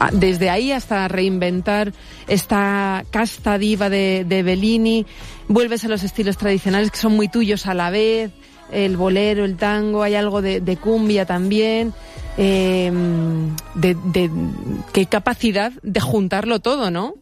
desde ahí hasta reinventar esta casta diva de Bellini, vuelves a los estilos tradicionales que son muy tuyos a la vez, el bolero, el tango, hay algo de cumbia también. Qué capacidad de juntarlo todo, ¿no?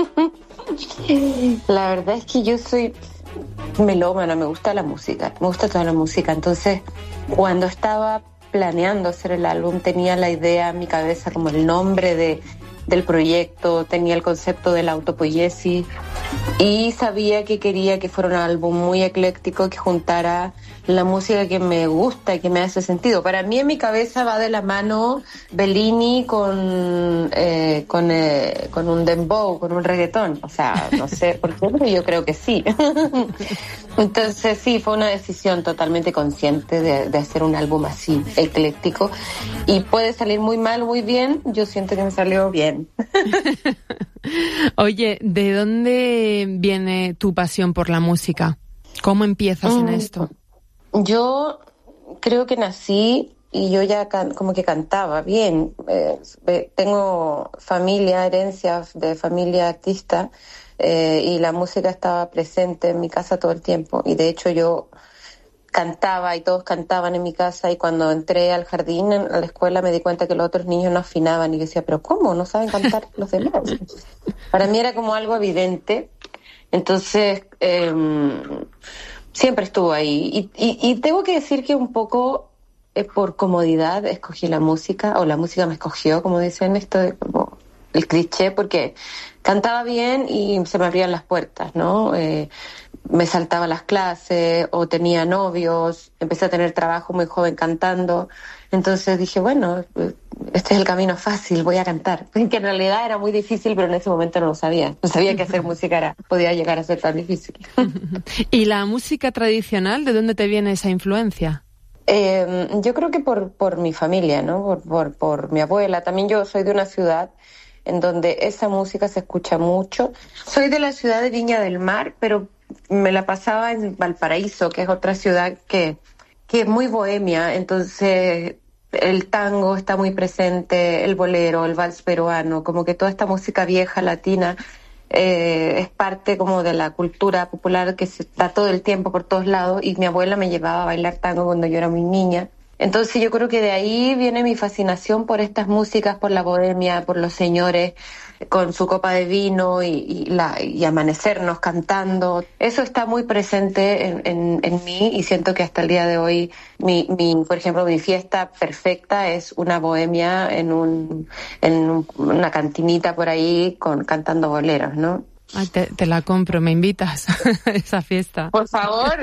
La verdad es que yo soy melómana, me gusta la música, me gusta toda la música. Entonces, cuando estaba planeando hacer el álbum, tenía la idea en mi cabeza como el nombre del proyecto, tenía el concepto de la autopoiesis y sabía que quería que fuera un álbum muy ecléctico que juntara la música que me gusta y que me hace sentido. Para mí en mi cabeza va de la mano Bellini con un dembow, con un reggaetón. O sea, no sé por qué, pero yo creo que sí. Entonces sí, fue una decisión totalmente consciente de hacer un álbum así, ecléctico. Y puede salir muy mal, muy bien. Yo siento que me salió bien. Oye, ¿de dónde viene tu pasión por la música? ¿Cómo empiezas en esto? Yo creo que nací y yo ya como que cantaba bien. Tengo herencias de familia artista, y la música estaba presente en mi casa todo el tiempo. Y de hecho yo cantaba y todos cantaban en mi casa, y cuando entré al jardín, a la escuela, me di cuenta que los otros niños no afinaban y yo decía, ¿pero cómo? ¿No saben cantar los demás? Para mí era como algo evidente. Entonces, siempre estuvo ahí. Y tengo que decir que un poco por comodidad escogí la música, o la música me escogió, como dicen esto, como el cliché, porque cantaba bien y se me abrían las puertas, ¿no? Me saltaba las clases o tenía novios, empecé a tener trabajo muy joven cantando. Entonces dije, bueno, este es el camino fácil, voy a cantar. Que en realidad era muy difícil, pero en ese momento no lo sabía. No sabía que hacer música podía llegar a ser tan difícil. ¿Y la música tradicional, de dónde te viene esa influencia? Yo creo que por mi familia, ¿no? Por mi abuela. También yo soy de una ciudad en donde esa música se escucha mucho. Soy de la ciudad de Viña del Mar, pero me la pasaba en Valparaíso, que es otra ciudad que es muy bohemia. Entonces el tango está muy presente, el bolero, el vals peruano, como que toda esta música vieja latina es parte como de la cultura popular que se está todo el tiempo por todos lados, y mi abuela me llevaba a bailar tango cuando yo era muy niña. Entonces yo creo que de ahí viene mi fascinación por estas músicas, por la bohemia, por los señores con su copa de vino y amanecernos cantando. Eso está muy presente en mí, y siento que hasta el día de hoy por ejemplo, mi fiesta perfecta es una bohemia en una cantinita por ahí cantando boleros, ¿no? Ay, te la compro, ¿me invitas a esa fiesta? Por favor.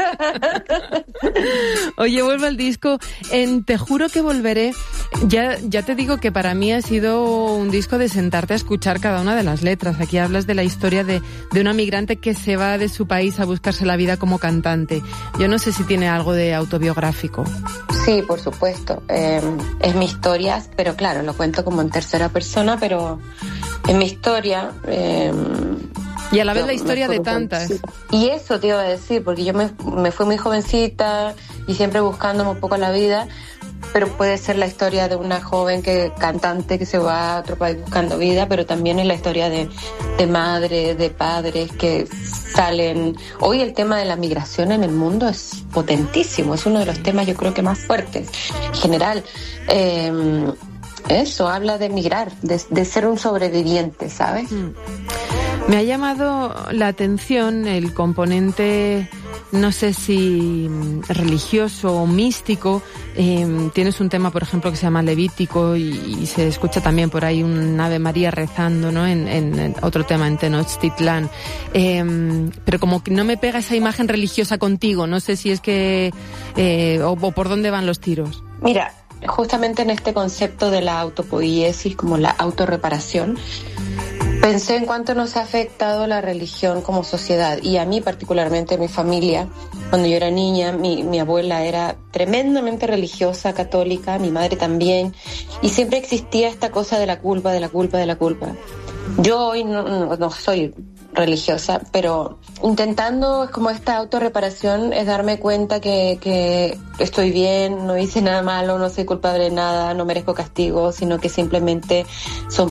Oye, vuelvo al disco. Te juro que volveré. Ya te digo que para mí ha sido un disco de sentarte a escuchar cada una de las letras. Aquí hablas de la historia de una migrante que se va de su país a buscarse la vida como cantante. Yo no sé si tiene algo de autobiográfico. Sí, por supuesto. Es mi historia, pero claro, lo cuento como en tercera persona, pero es mi historia. Y a la vez la historia de tantas. Y eso te iba a decir, porque yo me fui muy jovencita y siempre buscándome un poco la vida, pero puede ser la historia de una joven cantante que se va a otro país buscando vida, pero también es la historia de madres, de padres que salen. Hoy el tema de la migración en el mundo es potentísimo, es uno de los temas yo creo que más fuertes. En general, eso, habla de migrar, de ser un sobreviviente, ¿sabes? Me ha llamado la atención el componente, no sé si religioso o místico. Tienes un tema, por ejemplo, que se llama Levítico y se escucha también por ahí un Ave María rezando, ¿no? En otro tema, en Tenochtitlán. Pero como que no me pega esa imagen religiosa contigo. No sé si es que... o por dónde van los tiros. Mira, justamente en este concepto de la autopoiesis, como la autorreparación, pensé en cuánto nos ha afectado la religión como sociedad, y a mí particularmente, mi familia. Cuando yo era niña, mi abuela era tremendamente religiosa, católica, mi madre también, y siempre existía esta cosa de la culpa, de la culpa, de la culpa. Yo hoy no soy religiosa, pero intentando como esta autorreparación es darme cuenta que estoy bien, no hice nada malo, no soy culpable de nada, no merezco castigo, sino que simplemente son